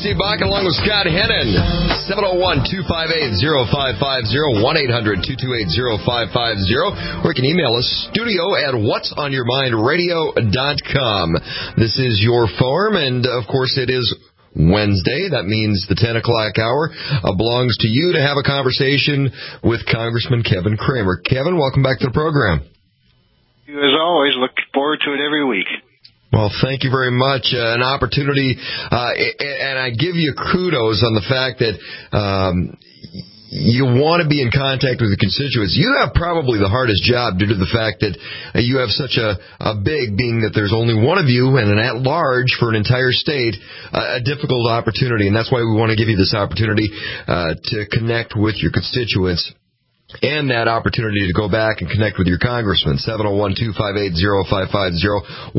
Steve Bakken along with Scott Hennon. 701-258-0550, 1-800-228-0550. Or you can email us, studio@whatsonyourmindradio.com. This is your farm, and of course it is Wednesday. That means the 10 o'clock hour belongs to you to have a conversation with Congressman Kevin Cramer. Kevin, welcome back to the program. You, as always, look forward to it every week. Well, thank you very much. An opportunity, and I give you kudos on the fact that you want to be in contact with the constituents. You have probably the hardest job due to the fact that you have such a big, being that there's only one of you and an at-large for an entire state, a difficult opportunity. And that's why we want to give you this opportunity to connect with your constituents. And that opportunity to go back and connect with your congressman, 701-258-0550,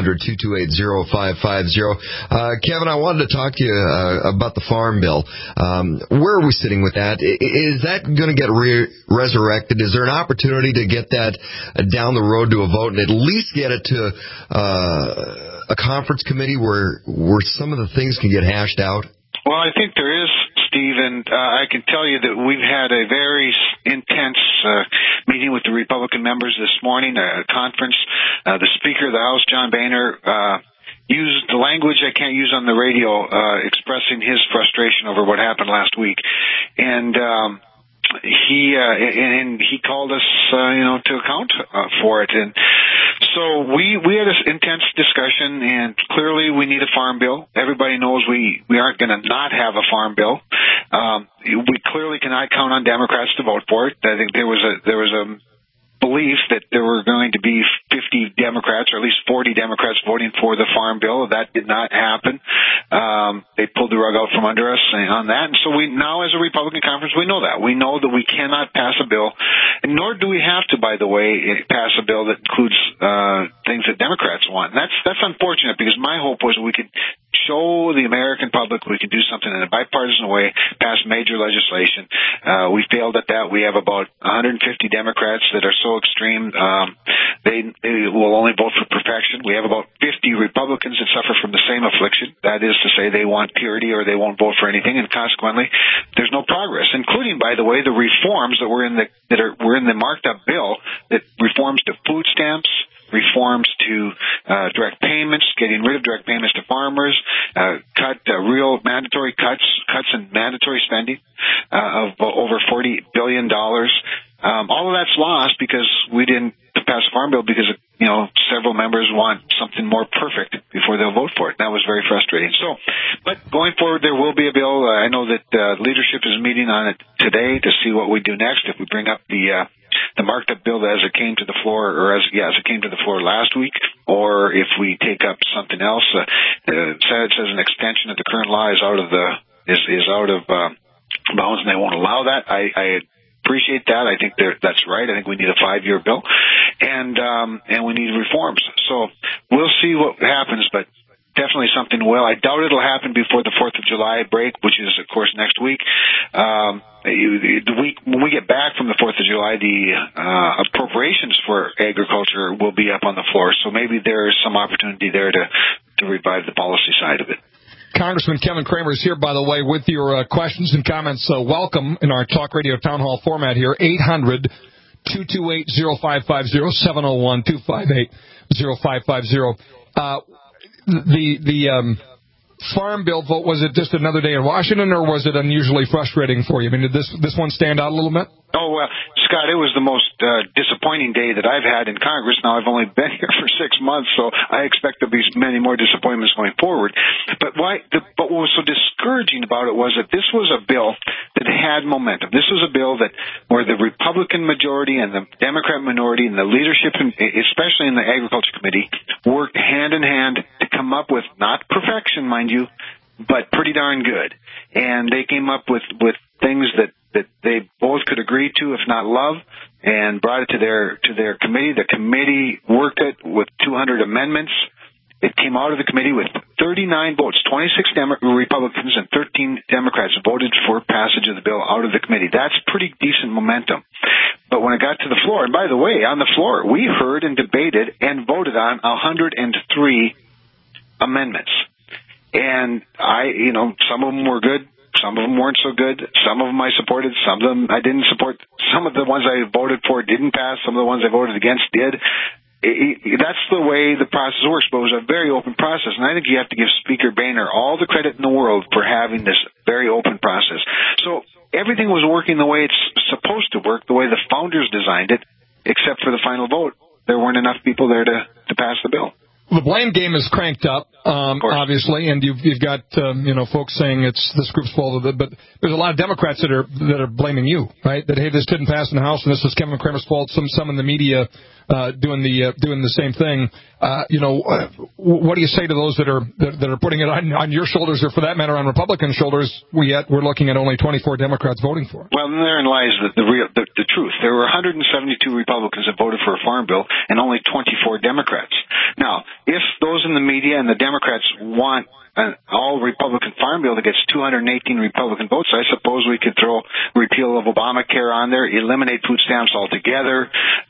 1-800-228-0550. Kevin, I wanted to talk to you about the Farm Bill. Where are we sitting with that? Is that going to get resurrected? Is there an opportunity to get that down the road to a vote and at least get it to a conference committee where some of the things can get hashed out? Well, I think there is, Steve, and I can tell you that we've had a very intense meeting with the Republican members this morning, a conference. The Speaker of the House, John Boehner, used the language I can't use on the radio, expressing his frustration over what happened last week. And he called us, to account for it. And so we had this intense discussion, and clearly we need a farm bill. Everybody knows we aren't going to not have a farm bill. We clearly cannot count on Democrats to vote for it. I think there was a belief that there were going to be 50 Democrats, or at least 40 Democrats, voting for the Farm Bill. That did not happen. They pulled the rug out from under us on that. And so we now, as a Republican conference, we know that. We know that we cannot pass a bill, and nor do we have to, by the way, pass a bill that includes things that Democrats want. And that's unfortunate, because my hope was we could show the American public we can do something in a bipartisan way, pass major legislation. We failed at that. We have about 150 Democrats that are so extreme they will only vote for perfection. We have about 50 Republicans that suffer from the same affliction. That is to say, they want purity or they won't vote for anything, and consequently, there's no progress. Including, by the way, the reforms that were in the marked up bill, that reforms to food stamps, reforms to direct payments, getting rid of direct payments to farmers, cut real mandatory cuts in mandatory spending of over $40 billion. All of that's lost because we didn't pass a farm bill, because several members want something more perfect before they'll vote for it. That was very frustrating. So, but going forward, there will be a bill. I know that leadership is meeting on it today to see what we do next. If we bring up the marked up bill as it came to the floor, as it came to the floor last week, or if we take up something else. The Senate says an extension of the current law is out of bounds, and they won't allow that. I appreciate that. I think that's right. I think we need a 5-year bill, and we need reforms. So we'll see what happens, but definitely something will. I doubt it'll happen before the 4th of July break, which is, of course, next week. The week when we get back from the 4th of July, the appropriations for agriculture will be up on the floor. So maybe there's some opportunity there to revive the policy side of it. Congressman Kevin Cramer is here, by the way, with your questions and comments. Welcome in our talk radio town hall format here. 800-228-0550, 701-258-0550. The Farm Bill vote, was it just another day in Washington, or was it unusually frustrating for you? I mean, did this one stand out a little bit? Oh, well, Scott, it was the most disappointing day that I've had in Congress. Now, I've only been here for 6 months, so I expect there'll be many more disappointments going forward. But what was so discouraging about it was that this was a bill that had momentum. This was a bill where the Republican majority and the Democrat minority and the leadership, especially in the Agriculture Committee, worked hand in hand to come up with, not perfection, mind you, but pretty darn good. And they came up with things that they both could agree to, if not love, and brought it to their committee. The committee worked it with 200 amendments. It came out of the committee with 39 votes. 26 Republicans and 13 Democrats voted for passage of the bill out of the committee. That's pretty decent momentum. But when it got to the floor, and by the way, on the floor, we heard and debated and voted on 103 amendments. And some of them were good. Some of them weren't so good. Some of them I supported. Some of them I didn't support. Some of the ones I voted for didn't pass. Some of the ones I voted against did. That's the way the process works, but it was a very open process. And I think you have to give Speaker Boehner all the credit in the world for having this very open process. So everything was working the way it's supposed to work, the way the founders designed it, except for the final vote. There weren't enough people there to pass the bill. The blame game is cranked up, obviously, and you've got folks saying it's this group's fault, but there's a lot of Democrats that are blaming you, right? That hey, this didn't pass in the House, and this is Kevin Cramer's fault. Some in the media doing the same thing. What do you say to those that are putting it on your shoulders, or for that matter, on Republican shoulders? We're looking at only 24 Democrats voting for it. Well, therein lies the truth. There were 172 Republicans that voted for a farm bill, and only 24 Democrats. Now, if those in the media and the Democrats want an all-Republican farm bill that gets 218 Republican votes, I suppose we could throw repeal of Obamacare on there, eliminate food stamps altogether.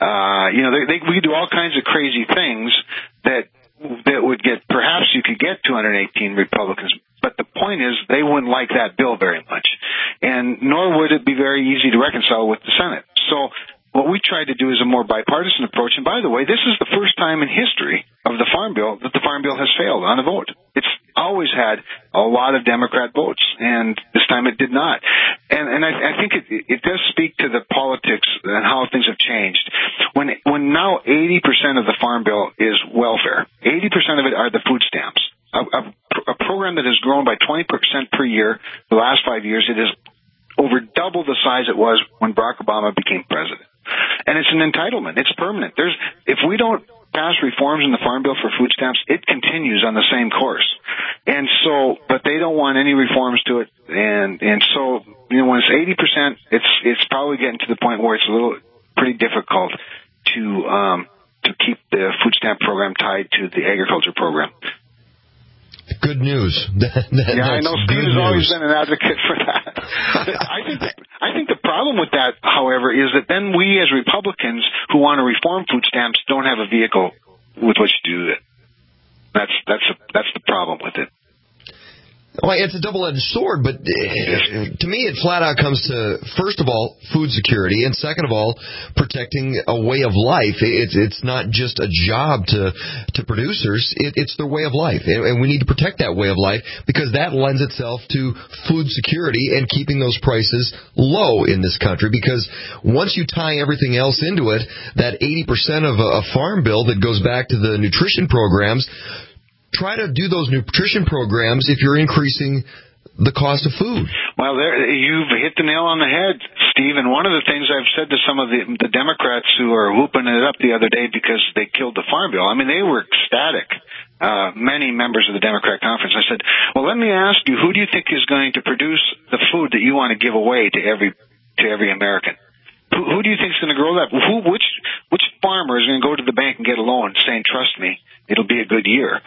We could do all kinds of crazy things that would get, perhaps you could get 218 Republicans. But the point is, they wouldn't like that bill very much. And nor would it be very easy to reconcile with the Senate. So what we tried to do is a more bipartisan approach. And by the way, this is the first time in history of the Farm Bill that the Farm Bill has failed on a vote. It's always had a lot of Democrat votes, and this time it did not. And I think it does speak to the politics and how things have changed. When now 80% of the Farm Bill is welfare, 80% of it are the food stamps. A program that has grown by 20% per year the last 5 years, it is over double the size it was when Barack Obama became president. And it's an entitlement. It's permanent. If we don't pass reforms in the Farm Bill for food stamps, it continues on the same course. And so, but they don't want any reforms to it. And so, when it's 80%, it's probably getting to the point where it's pretty difficult to keep the food stamp program tied to the agriculture program. Good news. I know Steve has always been an advocate for that. I think the problem with that, however, is that then we as Republicans who want to reform food stamps don't have a vehicle with which to do it. That's the problem with it. Well, it's a double-edged sword, but to me it flat out comes to, first of all, food security, and second of all, protecting a way of life. It's not just a job to producers, it's their way of life, and we need to protect that way of life because that lends itself to food security and keeping those prices low in this country, because once you tie everything else into it, that 80% of a farm bill that goes back to the nutrition programs, try to do those nutrition programs if you're increasing the cost of food. Well, you've hit the nail on the head, Steve. And one of the things I've said to some of the Democrats who are whooping it up the other day because they killed the Farm Bill, I mean, they were ecstatic. Many members of the Democrat conference. I said, well, let me ask you, who do you think is going to produce the food that you want to give away to every American? Who do you think is going to grow that? Which farmer is going to go to the bank and get a loan saying, trust me, it'll be a good year?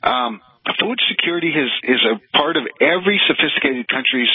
Food security is a part of every sophisticated country's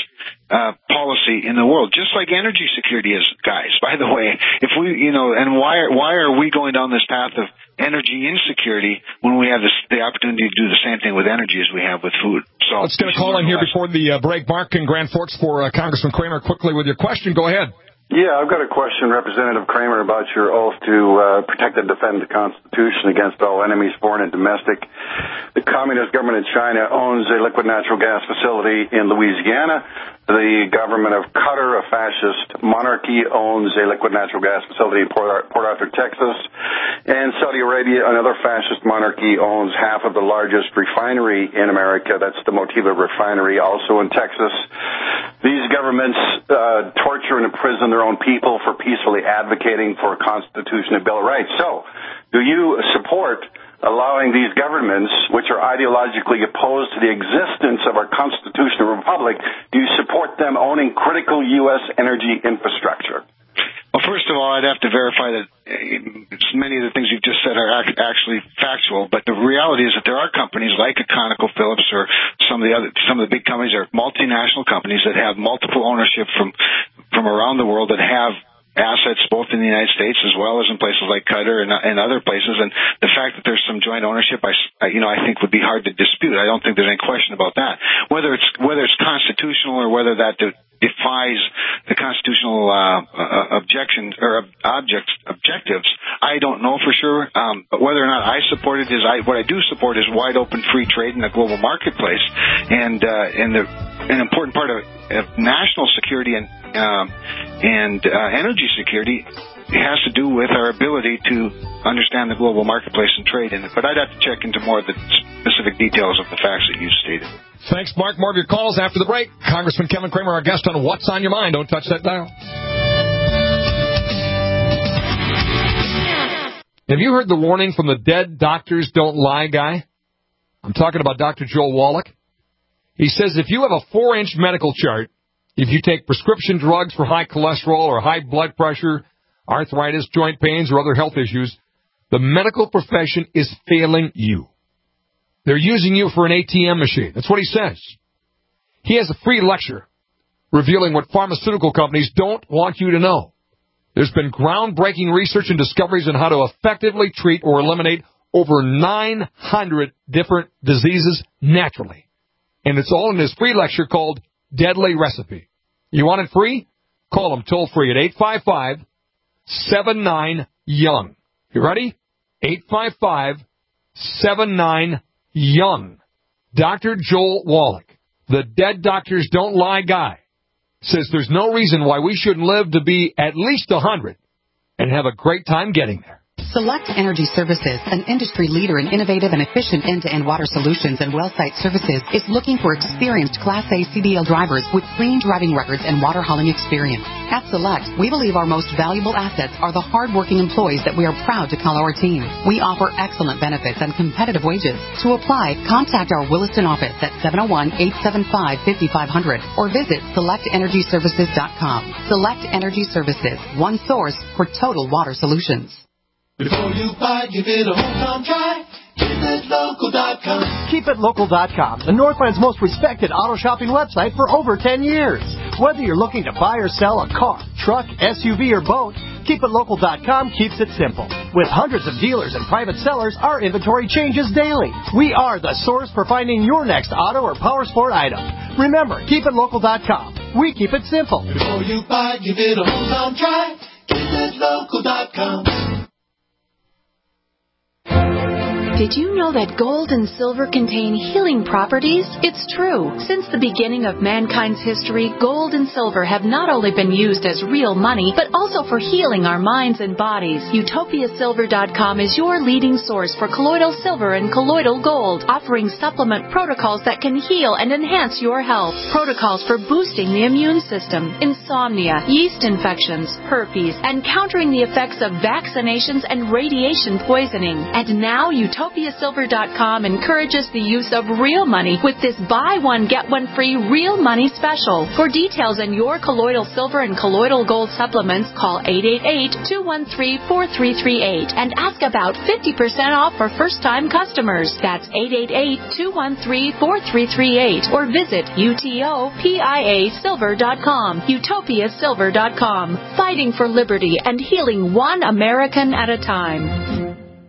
policy in the world, just like energy security is, guys. By the way, if we, and why are we going down this path of energy insecurity when we have the opportunity to do the same thing with energy as we have with food? So let's get a call in here before the break. Mark in Grand Forks for Congressman Cramer. Quickly with your question. Go ahead. Yeah, I've got a question, Representative Cramer, about your oath to protect and defend the Constitution against all enemies, foreign and domestic. The Communist government in China owns a liquid natural gas facility in Louisiana. The government of Qatar, a fascist monarchy, owns a liquid natural gas facility in Port Arthur, Texas. And Saudi Arabia, another fascist monarchy, owns half of the largest refinery in America. That's the Motiva refinery, also in Texas. These governments torture and imprison their own people for peacefully advocating for a constitutional Bill of Rights. So, do you support allowing these governments, which are ideologically opposed to the existence of our constitutional republic, do you support them owning critical U.S. energy infrastructure? Well, first of all, I'd have to verify that many of the things you've just said are actually factual, but the reality is that there are companies like a ConocoPhillips or some of the big companies are multinational companies that have multiple ownership from around the world that have assets both in the United States as well as in places like Qatar and other places. And the fact that there's some joint ownership, I think would be hard to dispute. I don't think there's any question about that. Whether it's constitutional or whether that defies the constitutional objections or objectives, I don't know for sure. But whether or not I support it what I do support is wide open free trade in the global marketplace, and an important part of national security and energy security has to do with our ability to understand the global marketplace and trade in it. But I'd have to check into more of the specific details of the facts that you stated. Thanks, Mark. More of your calls after the break. Congressman Kevin Cramer, our guest on What's on Your Mind. Don't touch that dial. Have you heard the warning from the dead doctors don't lie guy? I'm talking about Dr. Joel Wallach. He says if you have a 4-inch medical chart, if you take prescription drugs for high cholesterol or high blood pressure, arthritis, joint pains, or other health issues, the medical profession is failing you. They're using you for an ATM machine. That's what he says. He has a free lecture revealing what pharmaceutical companies don't want you to know. There's been groundbreaking research and discoveries on how to effectively treat or eliminate over 900 different diseases naturally. And it's all in his free lecture called Deadly Recipe. You want it free? Call him toll free at 855-79-YOUNG. You ready? 855-79-YOUNG. Dr. Joel Wallach, the dead doctors don't lie guy, says there's no reason why we shouldn't live to be at least 100 and have a great time getting there. Select Energy Services, an industry leader in innovative and efficient end-to-end water solutions and well site services, is looking for experienced Class A CDL drivers with clean driving records and water hauling experience. At Select, we believe our most valuable assets are the hard-working employees that we are proud to call our team. We offer excellent benefits and competitive wages. To apply, contact our Williston office at 701-875-5500 or visit selectenergyservices.com. Select Energy Services, one source for total water solutions. Before you buy, give it a hometown try. KeepItLocal.com. KeepItLocal.com, the Northland's most respected auto shopping website for over 10 years. Whether you're looking to buy or sell a car, truck, SUV, or boat, KeepItLocal.com keeps it simple. With hundreds of dealers and private sellers, our inventory changes daily. We are the source for finding your next auto or power sport item. Remember, KeepItLocal.com. We keep it simple. Before you buy, give it a hometown try. KeepItLocal.com. Did you know that gold and silver contain healing properties? It's true. Since the beginning of mankind's history, gold and silver have not only been used as real money, but also for healing our minds and bodies. UtopiaSilver.com is your leading source for colloidal silver and colloidal gold, offering supplement protocols that can heal and enhance your health. Protocols for boosting the immune system, insomnia, yeast infections, herpes, and countering the effects of vaccinations and radiation poisoning. And now UtopiaSilver.com encourages the use of real money with this buy one, get one free real money special. For details on your colloidal silver and colloidal gold supplements, call 888-213-4338 and ask about 50% off for first-time customers. That's 888-213-4338 or visit UTOPIASilver.com. UtopiaSilver.com. Fighting for liberty and healing one American at a time.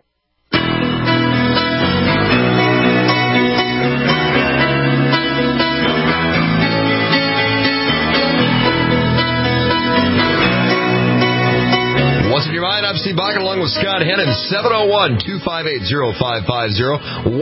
What's in your mind? I'm Steve Bakken along with Scott Hennon. 701-258-0550,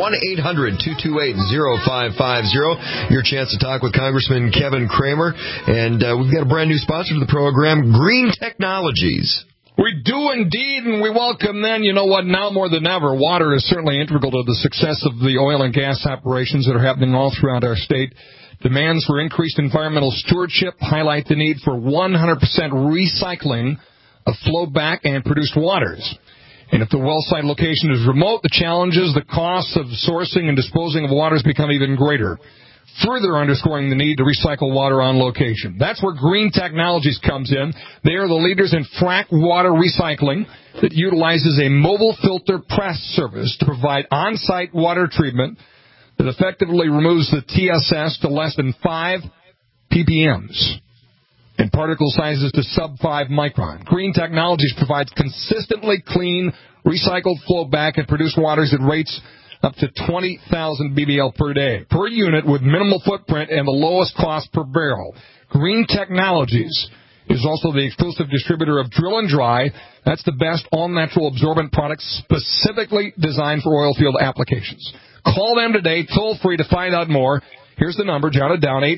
1-800-228-0550. Your chance to talk with Congressman Kevin Cramer. And we've got a brand new sponsor to the program, Green Technologies. We do indeed, and we welcome then. You know what? Now more than ever, water is certainly integral to the success of the oil and gas operations that are happening all throughout our state. Demands for increased environmental stewardship highlight the need for 100% recycling of flowback and produced waters. And if the well site location is remote, the challenges, the costs of sourcing and disposing of waters become even greater, further underscoring the need to recycle water on location. That's where Green Technologies comes in. They are the leaders in frac water recycling that utilizes a mobile filter press service to provide on-site water treatment that effectively removes the TSS to less than 5 ppms. and particle sizes to sub-5 micron. Green Technologies provides consistently clean, recycled flow back and produced waters at rates up to 20,000 BBL per day, per unit with minimal footprint and the lowest cost per barrel. Green Technologies is also the exclusive distributor of Drill and Dry. That's the best all-natural absorbent product specifically designed for oil field applications. Call them today, toll-free to find out more. Here's the number, jot it down,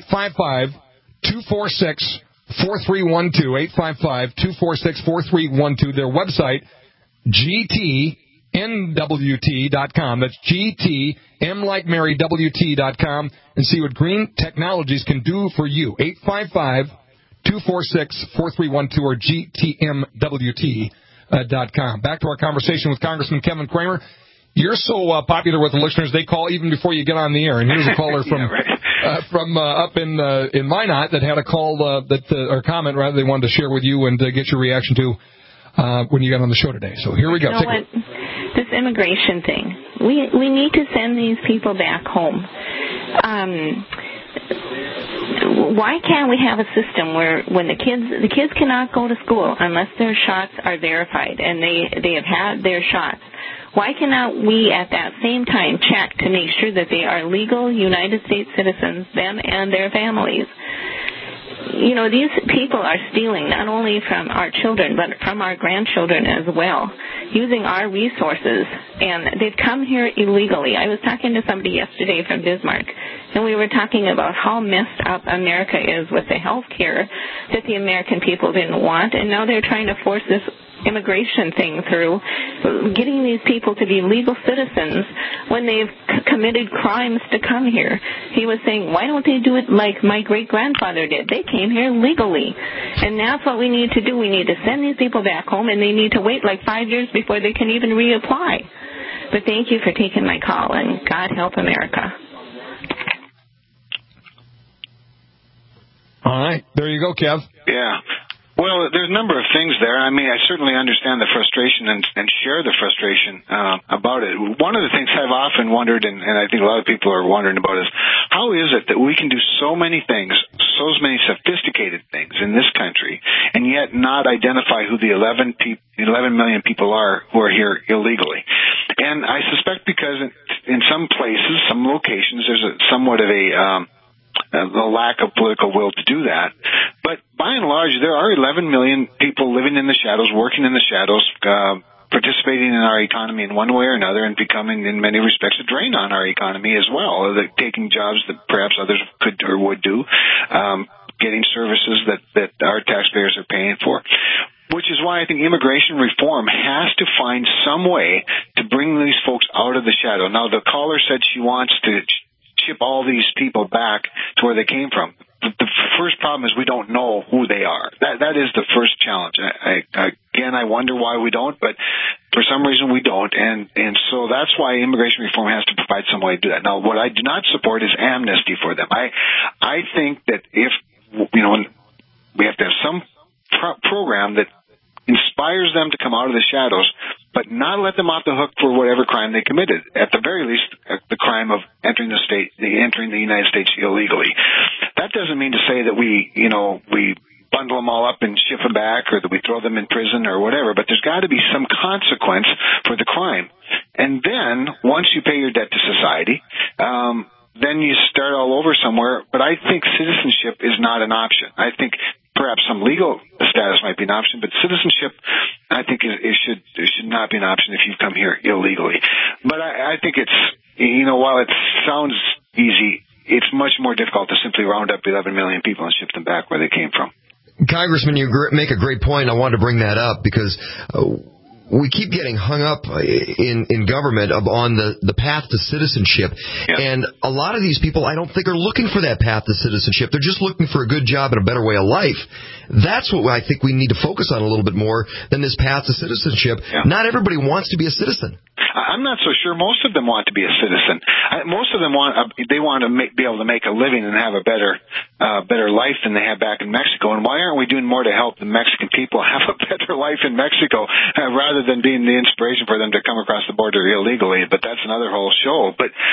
855-246-4312, 855-246-4312. Their website, GTMWT.com. That's GTM like Mary, WT.com, and see what Green Technologies can do for you. 855-246-4312 or GTMWT.com. Back to our conversation with Congressman Kevin Cramer. You're so popular with the listeners, they call even before you get on the air. And here's a caller from up in Minot that had a call or comment rather they wanted to share with you and get your reaction to when you got on the show today. So here we go. You know what? This immigration thing, we need to send these people back home. Why can't we have a system where when the kids cannot go to school unless their shots are verified and they have had their shots? Why cannot we at that same time check to make sure that they are legal United States citizens, them and their families? You know, these people are stealing not only from our children, but from our grandchildren as well, using our resources, and they've come here illegally. I was talking to somebody yesterday from Bismarck, and we were talking about how messed up America is with the health care that the American people didn't want, and now they're trying to force this immigration thing through, getting these people to be legal citizens when they've committed crimes to come here. He was saying, why don't they do it like my great-grandfather did? They came here legally. And that's what we need to do. We need to send these people back home, and they need to wait like 5 years before they can even reapply. But thank you for taking my call, and God help America. All right. There you go, Kev. Yeah. Well, there's a number of things there. I mean, I certainly understand the frustration and share the frustration about it. One of the things I've often wondered, and I think a lot of people are wondering about, is how is it that we can do so many things, so many sophisticated things in this country, and yet not identify who the 11 million people are who are here illegally? And I suspect because in some places, some locations, there's somewhat of a lack of political will to do that. But by and large, there are 11 million people living in the shadows, working in the shadows, participating in our economy in one way or another, and becoming, in many respects, a drain on our economy as well, taking jobs that perhaps others could or would do, getting services that our taxpayers are paying for. Which is why I think immigration reform has to find some way to bring these folks out of the shadow. Now, the caller said she wants to ship all these people back to where they came from. The first problem is we don't know who they are. That is the first challenge. I wonder why we don't, but for some reason we don't, and so that's why immigration reform has to provide some way to do that. Now, what I do not support is amnesty for them. I think that if, we have to have some program that inspires them to come out of the shadows, but not let them off the hook for whatever crime they committed. At the very least, the crime of entering the United States illegally. That doesn't mean to say that we bundle them all up and ship them back, or that we throw them in prison or whatever, but there's got to be some consequence for the crime. And then, once you pay your debt to society, then you start all over somewhere. But I think citizenship is not an option. I think perhaps some legal status might be an option, but citizenship, I think it should not be an option if you've come here illegally. But I think it's, while it sounds easy, it's much more difficult to simply round up 11 million people and ship them back where they came from. Congressman, you make a great point. I wanted to bring that up because we keep getting hung up in government on the path to citizenship. Yeah. And a lot of these people, I don't think, are looking for that path to citizenship. They're just looking for a good job and a better way of life. That's what I think we need to focus on a little bit more than this path to citizenship. Yeah. Not everybody wants to be a citizen. I'm not so sure most of them want to be a citizen. Most of them want to be able to make a living and have a better life than they have back in Mexico. And why aren't we doing more to help the Mexican people have a better life in Mexico rather than being the inspiration for them to come across the border illegally? But that's another whole show. But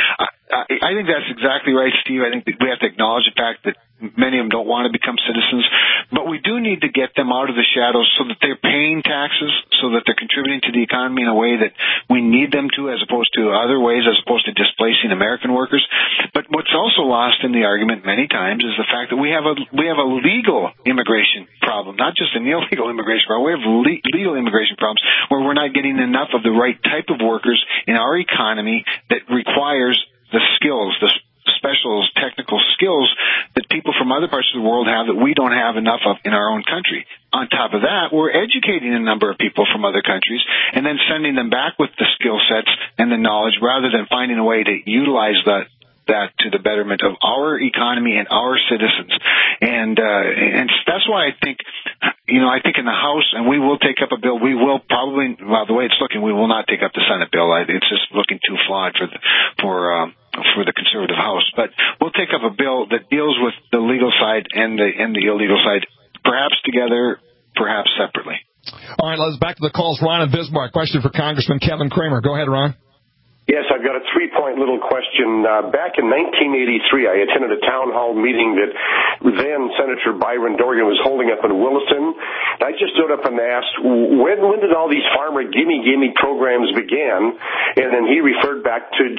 I think that's exactly right, Steve. I think that we have to acknowledge the fact that many of them don't want to become citizens, but we do need to get them out of the shadows so that they're paying taxes, so that they're contributing to the economy in a way that we need them to, as opposed to other ways, as opposed to displacing American workers. But what's also lost in the argument many times is the fact that we have a legal immigration problem, not just an illegal immigration problem. We have legal immigration problems where we're not getting enough of the right type of workers in our economy that requires the skills, the special technical skills that people from other parts of the world have that we don't have enough of in our own country. On top of that, we're educating a number of people from other countries and then sending them back with the skill sets and the knowledge rather than finding a way to utilize that to the betterment of our economy and our citizens. And that's why I think in the House, and we will take up a bill, we will probably, well, the way it's looking, we will not take up the Senate bill. It's just looking too flawed for the conservative House. But we'll take up a bill that deals with the legal side and the illegal side, perhaps together, perhaps separately. All right, let's back to the calls. Ron in Bismarck. Question for Congressman Kevin Cramer. Go ahead, Ron. Yes, I've got a 3-point little question. Back in 1983, I attended a town hall meeting that then Senator Byron Dorgan was holding up in Williston. I just stood up and asked, when did all these farmer gimme programs begin? And then he referred back to,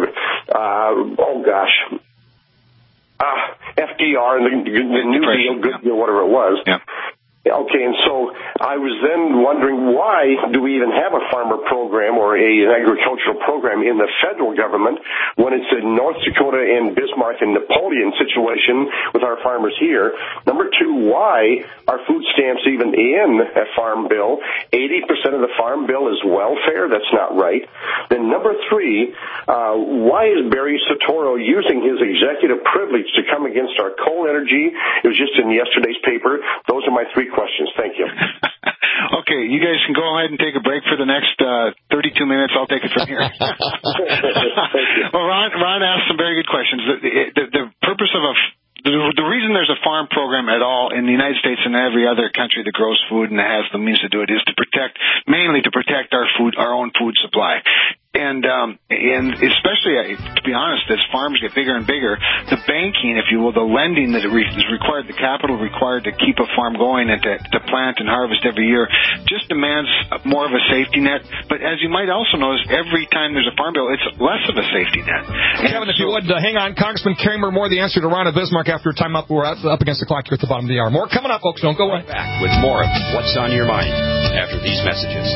FDR and the New Deal, Good Deal, whatever it was. Yeah. Okay, and so I was then wondering, why do we even have a farmer program or an agricultural program in the federal government when it's a North Dakota and Bismarck and Napoleon situation with our farmers here? Number two, why are food stamps even in a farm bill? 80% of the farm bill is welfare. That's not right. Then number three, why is Barry Soetoro using his executive privilege to come against our coal energy? It was just in yesterday's paper. Those are my three questions. Thank you. Okay, you guys can go ahead and take a break for the next 32 minutes. I'll take it from here. Well, Ron asked some very good questions. The purpose of the reason there's a farm program at all in the United States and every other country that grows food and has the means to do it is mainly to protect our own food supply. And especially, to be honest, as farms get bigger and bigger, the banking, if you will, the lending that is required, the capital required to keep a farm going and to plant and harvest every year just demands more of a safety net. But as you might also notice, every time there's a farm bill, it's less of a safety net. Kevin, if you would, hang on. Congressman Cramer, more the answer to Ron of Bismarck after time up. We're up against the clock here at the bottom of the hour. More coming up, folks. Don't go away. Back with more of What's on Your Mind after these messages.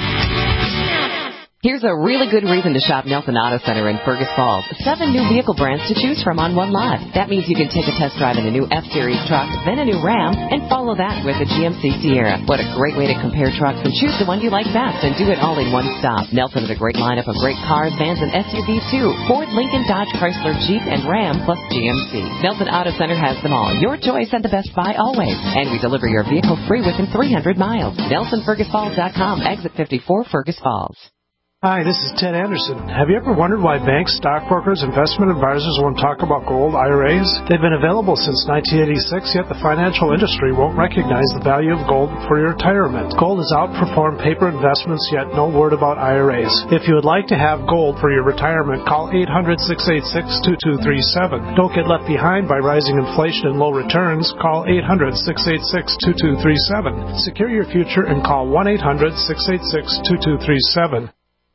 Here's a really good reason to shop Nelson Auto Center in Fergus Falls. 7 new vehicle brands to choose from on one lot. That means you can take a test drive in a new F-Series truck, then a new Ram, and follow that with a GMC Sierra. What a great way to compare trucks and choose the one you like best and do it all in one stop. Nelson has a great lineup of great cars, vans, and SUVs too. Ford, Lincoln, Dodge, Chrysler, Jeep, and Ram, plus GMC. Nelson Auto Center has them all. Your choice and the best buy always. And we deliver your vehicle free within 300 miles. NelsonFergusFalls.com, exit 54, Fergus Falls. Hi, this is Ted Anderson. Have you ever wondered why banks, stockbrokers, investment advisors won't talk about gold IRAs? They've been available since 1986, yet the financial industry won't recognize the value of gold for your retirement. Gold has outperformed paper investments, yet no word about IRAs. If you would like to have gold for your retirement, call 800-686-2237. Don't get left behind by rising inflation and low returns. Call 800-686-2237. Secure your future and call 1-800-686-2237.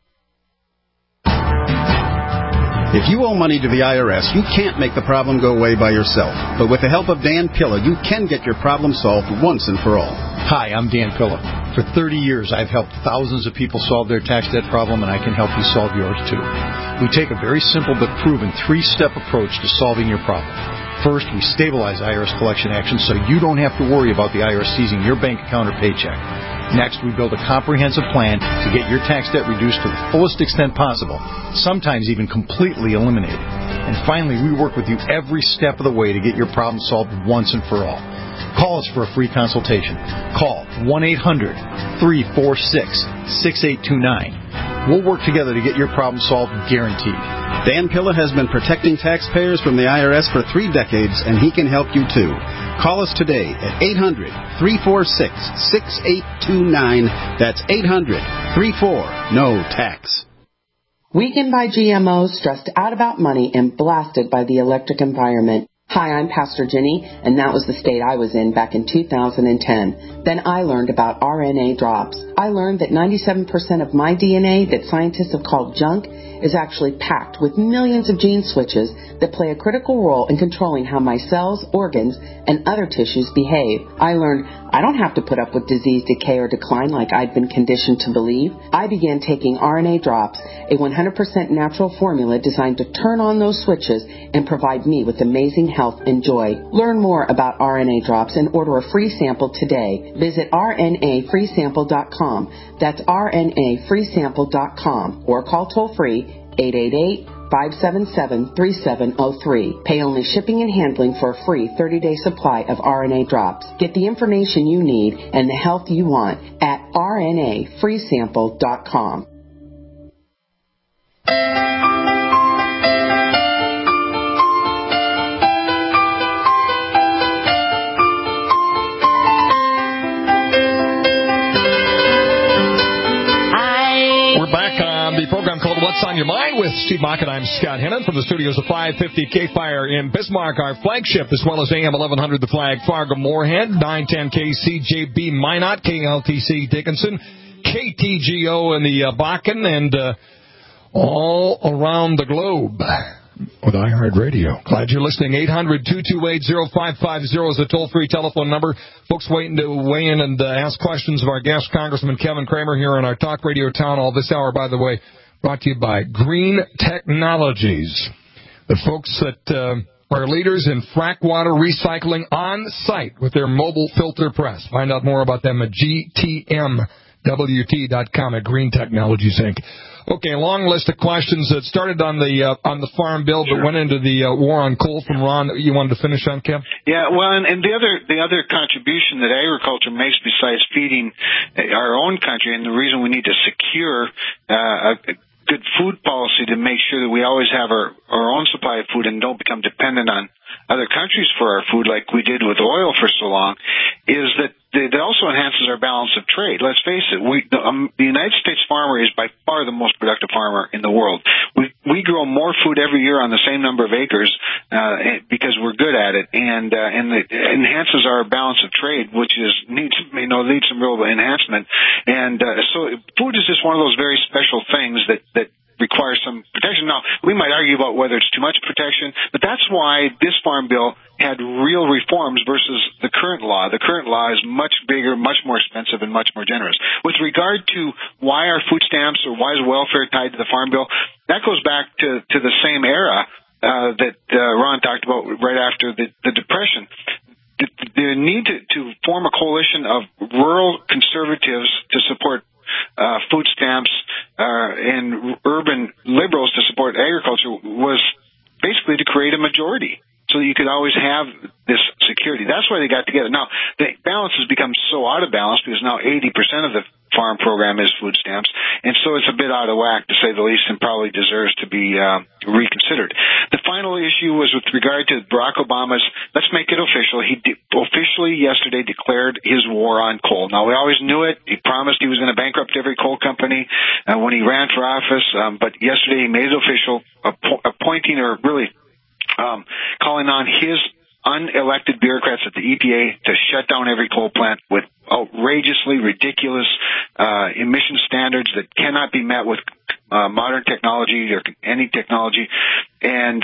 If you owe money to the IRS, you can't make the problem go away by yourself. But with the help of Dan Pilla, you can get your problem solved once and for all. Hi, I'm Dan Pilla. For 30 years, I've helped thousands of people solve their tax debt problem, and I can help you solve yours too. We take a very simple but proven 3-step approach to solving your problem. First, we stabilize IRS collection actions so you don't have to worry about the IRS seizing your bank account or paycheck. Next, we build a comprehensive plan to get your tax debt reduced to the fullest extent possible, sometimes even completely eliminated. And finally, we work with you every step of the way to get your problem solved once and for all. Call us for a free consultation. Call 1-800-346-6829. We'll work together to get your problem solved, guaranteed. Dan Pilla has been protecting taxpayers from the IRS for 3 decades, and he can help you too. Call us today at 800-346-6829. That's 800-34-NO-TAX. Weakened by GMOs, stressed out about money, and blasted by the electric environment. Hi, I'm Pastor Jenny, and that was the state I was in back in 2010. Then I learned about RNA drops. I learned that 97% of my DNA that scientists have called junk is actually packed with millions of gene switches that play a critical role in controlling how my cells, organs, and other tissues behave. I learned I don't have to put up with disease, decay, or decline like I'd been conditioned to believe. I began taking RNA drops, a 100% natural formula designed to turn on those switches and provide me with amazing health and joy. Learn more about RNA drops and order a free sample today. Visit rnafreesample.com. That's rnafreesample.com or call toll-free 888-577-3703. Pay only shipping and handling for a free 30-day supply of RNA drops. Get the information you need and the health you want at rnafreesample.com. The program called What's on Your Mind with Steve Mock, and I'm Scott Hennon from the studios of 550 K-Fire in Bismarck, our flagship, as well as AM 1100 The Flag, Fargo Moorhead, 910 KCJB Minot, KLTC Dickinson, KTGO in the Bakken, and all around the globe with iHeartRadio. Glad you're listening. 800-228-0550 is the toll-free telephone number. Folks waiting to weigh in and ask questions of our guest, Congressman Kevin Cramer, here on our Talk Radio Town Hall this hour, by the way, brought to you by Green Technologies, the folks that are leaders in frack water recycling on site with their mobile filter press. Find out more about them at gtmwt.com at Green Technologies, Inc. Okay, a long list of questions that started on the farm bill, but went into the war on coal from Ron. You wanted to finish on, Kev? Yeah, well, and the other contribution that agriculture makes besides feeding our own country, and the reason we need to secure a good food policy to make sure that we always have our own supply of food and don't become dependent on other countries for our food like we did with oil for so long, is that it also enhances our balance of trade. Let's face it, the United States farmer is by far the most productive farmer in the world. We grow more food every year on the same number of acres because we're good at it, and it enhances our balance of trade, which needs some real enhancement. And so food is just one of those very special things that requires some protection. Now, we might argue about whether it's too much protection, but that's why this farm bill had real reforms versus the current law. The current law is much bigger, much more expensive, and much more generous. With regard to why are food stamps or why is welfare tied to the farm bill, that goes back to the same era that Ron talked about right after the Depression. The need to form a coalition of rural conservatives to support food stamps and urban liberals to support agriculture was basically to create a majority so that you could always have this security. That's why they got together. Now, the balance has become so out of balance because now 80% of the farm program is food stamps, and so it's a bit out of whack, to say the least, and probably deserves to be reconsidered. The final issue was with regard to Barack Obama's, let's make it official, he officially yesterday declared his war on coal. Now, we always knew it. He promised he was going to bankrupt every coal company when he ran for office, but yesterday he made it official, appointing or really calling on his unelected bureaucrats at the EPA to shut down every coal plant with outrageously ridiculous emission standards that cannot be met with modern technology or any technology, and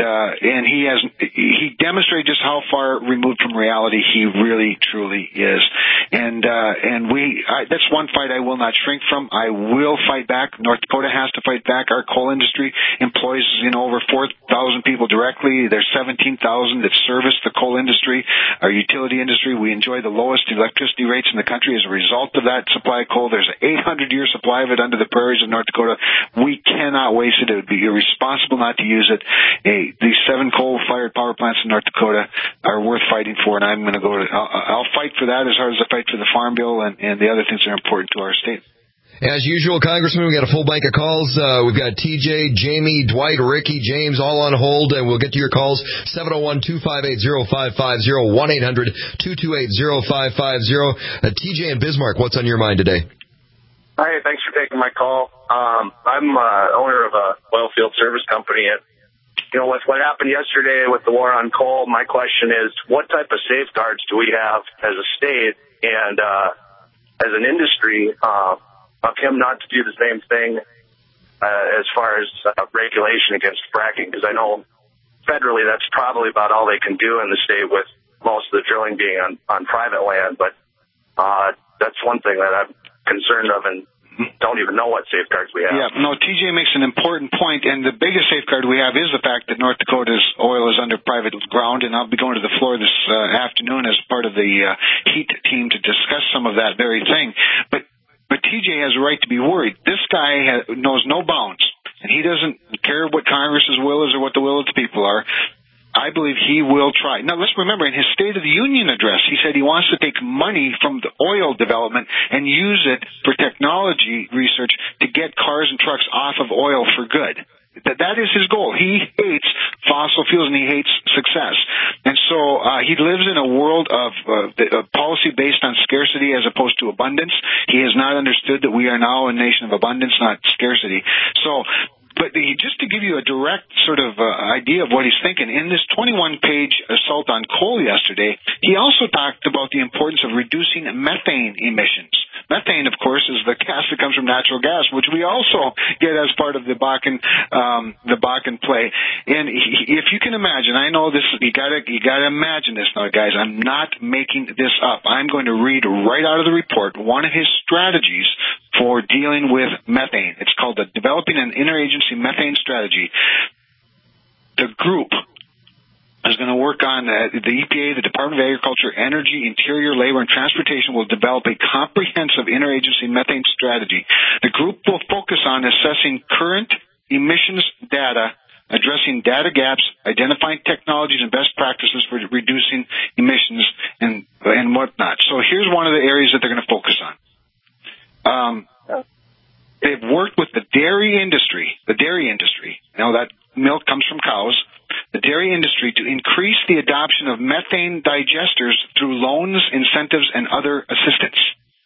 he demonstrated just how far removed from reality he really truly is, and that's one fight I will not shrink from. I will fight back. North Dakota has to fight back. Our coal industry employs over 4,000 people directly. There's 17,000 that service the coal industry. Our utility industry, we enjoy the lowest electricity rates in the country as a result of that supply of coal. There's an 800-year supply of it under the prairies of North Dakota. We cannot waste it. It would be irresponsible not to use it. These 7 coal-fired power plants in North Dakota are worth fighting for, and I'm going to I'll fight for that as hard as I fight for the Farm Bill and the other things that are important to our state. As usual, Congressman, we got a full bank of calls. We've got TJ, Jamie, Dwight, Ricky, James, all on hold, and we'll get to your calls. 701-258-0550, 1-800-228-0550. TJ in Bismarck, what's on your mind today? Hi, thanks for taking my call. I'm owner of a oil field service company. And, with what happened yesterday with the war on coal, my question is, what type of safeguards do we have as a state and as an industry of him not to do the same thing as far as regulation against fracking? Because I know federally that's probably about all they can do in the state with most of the drilling being on private land. But that's one thing that I'm concerned of and don't even know what safeguards we have. Yeah, no, TJ makes an important point, and the biggest safeguard we have is the fact that North Dakota's oil is under private ground, and I'll be going to the floor this afternoon as part of the HEAT team to discuss some of that very thing. But TJ has a right to be worried. This guy knows no bounds, and he doesn't care what Congress's will is or what the will of the people are. I believe he will try. Now, let's remember, in his State of the Union address, he said he wants to take money from the oil development and use it for technology research to get cars and trucks off of oil for good. That is his goal. He hates fossil fuels and he hates success. And so he lives in a world of policy based on scarcity as opposed to abundance. He has not understood that we are now a nation of abundance, not scarcity. But just to give you a direct sort of idea of what he's thinking, in this 21-page assault on coal yesterday, he also talked about the importance of reducing methane emissions. Methane, of course, is the gas that comes from natural gas, which we also get as part of the Bakken play. And if you can imagine, I know this, you gotta imagine this now, guys. I'm not making this up. I'm going to read right out of the report one of his strategies for dealing with methane. It's called the Developing an Interagency Methane Strategy. The group is going to work on the EPA, the Department of Agriculture, Energy, Interior, Labor, and Transportation will develop a comprehensive interagency methane strategy. The group will focus on assessing current emissions data, addressing data gaps, identifying technologies and best practices for reducing emissions and whatnot. So here's one of the areas that they're going to focus on. They've worked with the dairy industry. Now that milk comes from cows. The dairy industry to increase the adoption of methane digesters through loans, incentives, and other assistance.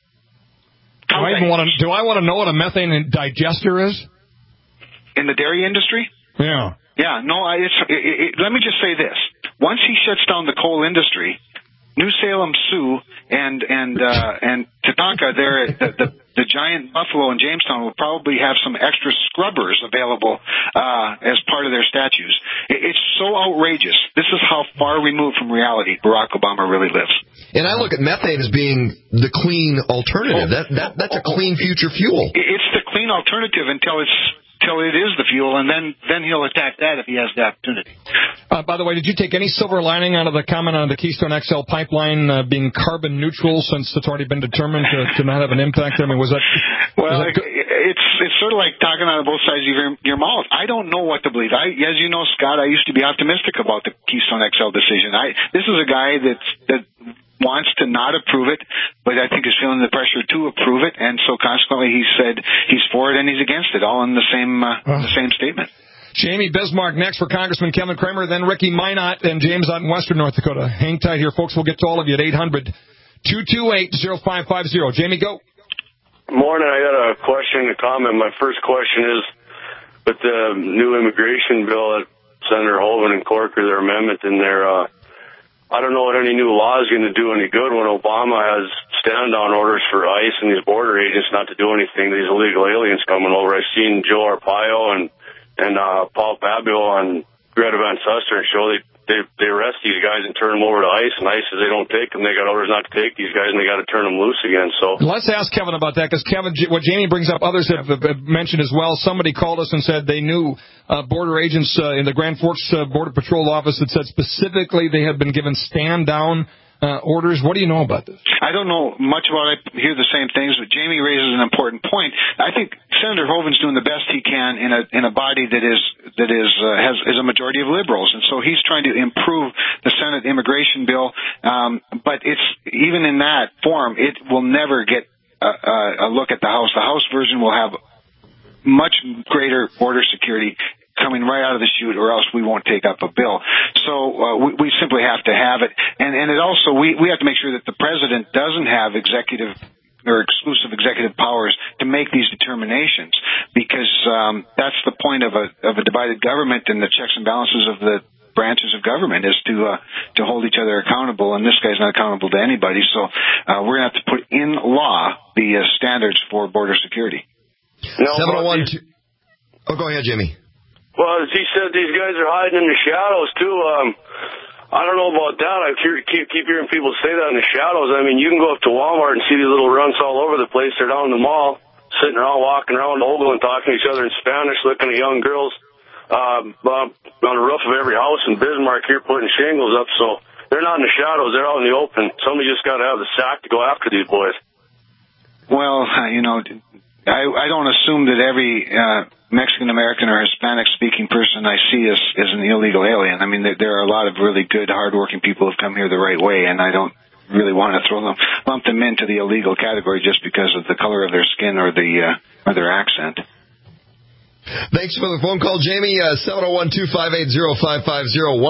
Do I want to know what a methane digester is? In the dairy industry? Yeah. Yeah, no, let me just say this. Once he shuts down the coal industry, New Salem Sioux and Tatanka, the giant buffalo in Jamestown will probably have some extra scrubbers available as part of their statues. It's so outrageous. This is how far removed from reality Barack Obama really lives. And I look at methane as being the clean alternative. That's a clean future fuel. It's the clean alternative until it is the fuel, and then he'll attack that if he has the opportunity. By the way, did you take any silver lining out of the comment on the Keystone XL pipeline being carbon neutral since it's already been determined to not have an impact? I mean, was that? Well, it's sort of like talking out of both sides of your mouth. I don't know what to believe. As you know, Scott, I used to be optimistic about the Keystone XL decision. This is a guy that wants to not approve it, but I think is feeling the pressure to approve it, and so consequently he said he's for it and he's against it, all in the same statement. Jamie Bismarck next for Congressman Kevin Kramer, then Ricky Minot and James out in Western North Dakota. Hang tight here, folks. We'll get to all of you at 800-228-0550. Jamie, go. Morning. I got a question and a comment. My first question is, with the new immigration bill that Senator Hoeven and Corker, their amendment in there, I don't know what any new law is going to do any good when Obama has stand-down orders for ICE and these border agents not to do anything to these illegal aliens coming over. I've seen Joe Arpaio and Paul Fabio and Greta Van Susteren show they arrest these guys and turn them over to ICE, and ICE says they don't take them. They got orders not to take these guys, and they got to turn them loose again. So let's ask Kevin about that, because Kevin, what Jamie brings up, others have mentioned as well. Somebody called us and said they knew border agents in the Grand Forks Border Patrol office that said specifically they had been given stand-down orders. What do you know about this? I don't know much about it. I hear the same things, but Jamie raises an important point. I think Senator Hoeven's doing the best he can in a body that is a majority of liberals, and so he's trying to improve the Senate immigration bill. But it's even in that form, it will never get a look at the House. The House version will have much greater border security coming right out of the chute, or else we won't take up a bill. So we simply have to have it, and it also we have to make sure that the president doesn't have executive or exclusive executive powers to make these determinations, because that's the point of a divided government, and the checks and balances of the branches of government is to hold each other accountable, and this guy's not accountable to anybody. So we're going to have to put in law the standards for border security. No, 701. Oh, go ahead, Jimmy. Well, as he said, these guys are hiding in the shadows too. I don't know about that. I keep hearing people say that in the shadows. I mean, you can go up to Walmart and see these little runts all over the place. They're down in the mall, sitting around, walking around, ogling, talking to each other in Spanish, looking at young girls on the roof of every house in Bismarck here, putting shingles up. So they're not in the shadows. They're out in the open. Somebody just got to have the sack to go after these boys. Well, I don't assume that every Mexican-American or Hispanic-speaking person I see is an illegal alien. I mean, there are a lot of really good, hard-working people who've come here the right way, and I don't really want to lump them into the illegal category just because of the color of their skin or their accent. Thanks for the phone call, Jamie. 701-258-0550,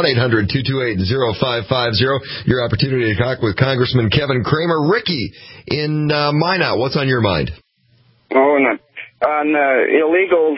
1-800-228-0550. Your opportunity to talk with Congressman Kevin Cramer. Ricky in Minot, what's on your mind? Oh, no. On illegals,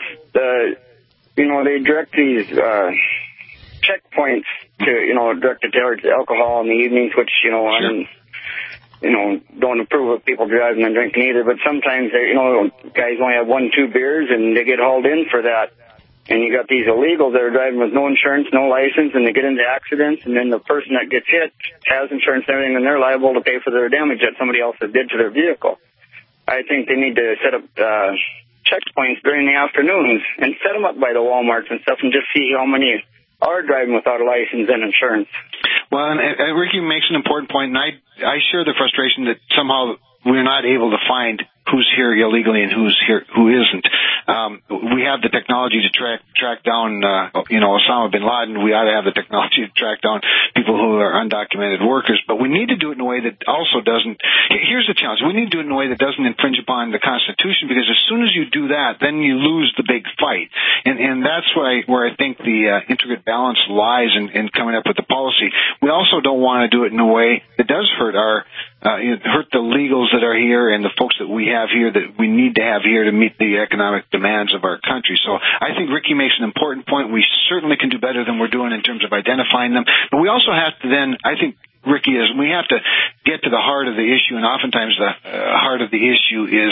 they direct these checkpoints to, directed towards alcohol in the evenings, which, sure. Don't approve of people driving and drinking either. But sometimes, guys only have 1-2 beers and they get hauled in for that. And you got these illegals that are driving with no insurance, no license, and they get into accidents. And then the person that gets hit has insurance and everything, and they're liable to pay for their damage that somebody else did to their vehicle. I think they need to set up checkpoints during the afternoons and set them up by the Walmarts and stuff and just see how many are driving without a license and insurance. Well, and Ricky makes an important point, and I share the frustration that somehow we're not able to find who's here illegally and who isn't. We have the technology to track down, Osama bin Laden. We ought to have the technology to track down people who are undocumented workers. But we need to do it in a way that also doesn't. Here's the challenge: we need to do it in a way that doesn't infringe upon the Constitution, because as soon as you do that, then you lose the big fight. And that's where I think the intricate balance lies in coming up with the policy. We also don't want to do it in a way that does hurt the legals that are here and the folks that we have here that we need to have here to meet the economic demands of our country. So I think Ricky makes an important point. We certainly can do better than we're doing in terms of identifying them. But we also have to then, I think, Ricky, we have to get to the heart of the issue, and oftentimes the heart of the issue is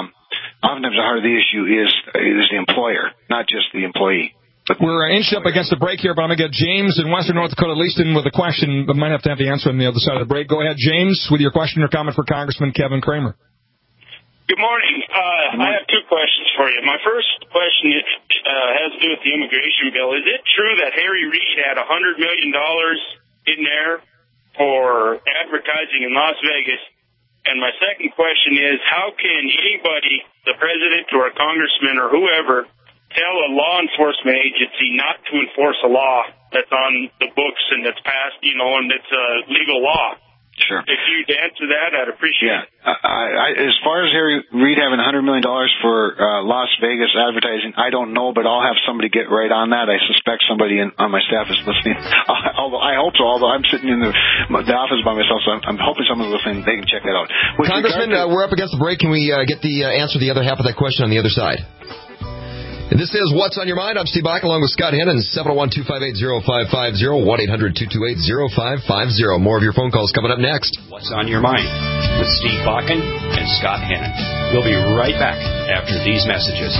the employer, not just the employee. We're inched up against the break here, but I'm going to get James in Western North Dakota Leaston with a question, but might have to have the answer on the other side of the break. Go ahead, James, with your question or comment for Congressman Kevin Cramer. Good morning. I have two questions for you. My first question has to do with the immigration bill. Is it true that Harry Reid had $100 million in there for advertising in Las Vegas? And my second question is, how can anybody, the president or a congressman or whoever, tell a law enforcement agency not to enforce a law that's on the books and that's passed, and it's a legal law? Sure. If you'd answer that, I'd appreciate it. As far as Harry Reid having $100 million for Las Vegas advertising, I don't know, but I'll have somebody get right on that. I suspect somebody on my staff is listening. Although I hope so. Although I'm sitting in the office by myself, so I'm hoping someone's listening. They can check that out. Congressman, we're up against the break. Can we get the answer to the other half of that question on the other side? And this is What's on Your Mind. I'm Steve Bach along with Scott Hannon, 701-258-0550, 1-800-228-0550. More of your phone calls coming up next. What's on Your Mind with Steve Bakken and Scott Hannon. We'll be right back after these messages.